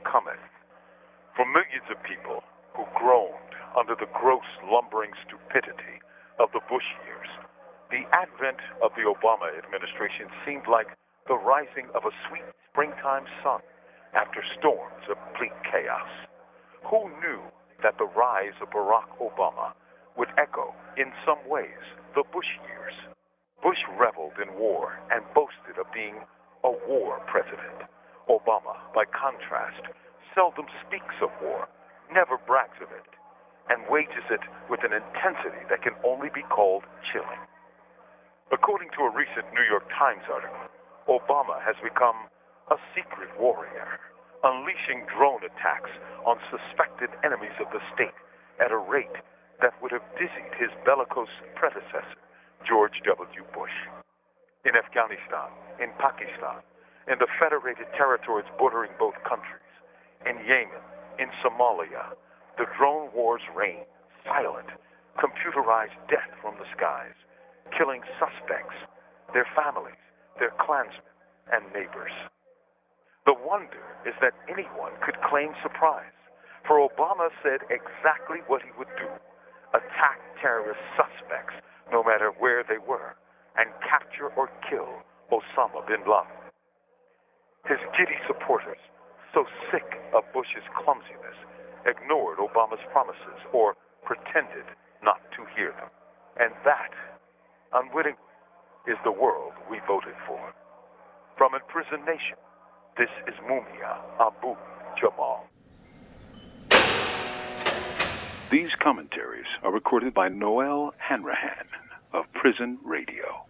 cometh. For millions of people who groaned under the gross, lumbering stupidity of the Bush years, the advent of the Obama administration seemed like the rising of a sweet springtime sun after storms of bleak chaos. Who knew that the rise of Barack Obama would echo, in some ways, the Bush years? Bush reveled in war and boasted of being a war president. Obama, by contrast, seldom speaks of war, never brags of it, and wages it with an intensity that can only be called chilling. According to a recent New York Times article, Obama has become a secret warrior, unleashing drone attacks on suspected enemies of the state at a rate that would have dizzied his bellicose predecessor, George W. Bush. In Afghanistan, in Pakistan, in the federated territories bordering both countries, in Yemen, in Somalia, the drone wars reign, silent, computerized death from the skies, killing suspects, their families, their clansmen, and neighbors. The wonder is that anyone could claim surprise, for Obama said exactly what he would do: attack terrorist suspects, no matter where they were, and capture or kill Osama bin Laden. His giddy supporters, so sick of Bush's clumsiness, ignored Obama's promises or pretended not to hear them. And that, unwittingly, is the world we voted for. From Imprisoned Nation, this is Mumia Abu Jamal. These commentaries are recorded by Noel Hanrahan of Prison Radio.